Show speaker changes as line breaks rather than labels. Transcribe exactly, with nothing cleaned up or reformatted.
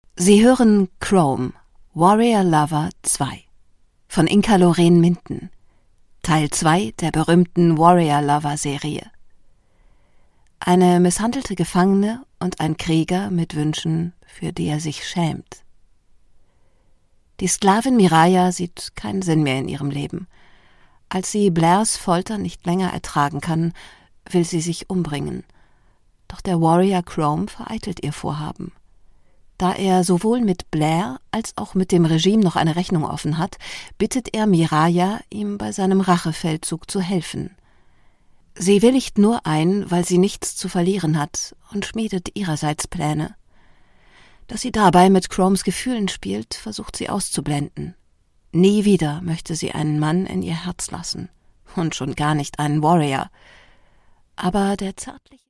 Sie hören Chrome, Warrior Lover zwei von Inka-Lorraine Minden, Teil zwei der berühmten Warrior Lover Serie. Eine misshandelte Gefangene und ein Krieger mit Wünschen, für die er sich schämt. Die Sklavin Miraya sieht keinen Sinn mehr in ihrem Leben. Als sie Blairs Folter nicht länger ertragen kann, will sie sich umbringen. Doch der Warrior Chrome vereitelt ihr Vorhaben. Da er sowohl mit Blair als auch mit dem Regime noch eine Rechnung offen hat, bittet er Miraya, ihm bei seinem Rachefeldzug zu helfen. Sie willigt nur ein, weil sie nichts zu verlieren hat, und schmiedet ihrerseits Pläne. Dass sie dabei mit Chromes Gefühlen spielt, versucht sie auszublenden. Nie wieder möchte sie einen Mann in ihr Herz lassen, und schon gar nicht einen Warrior. Aber der zärtliche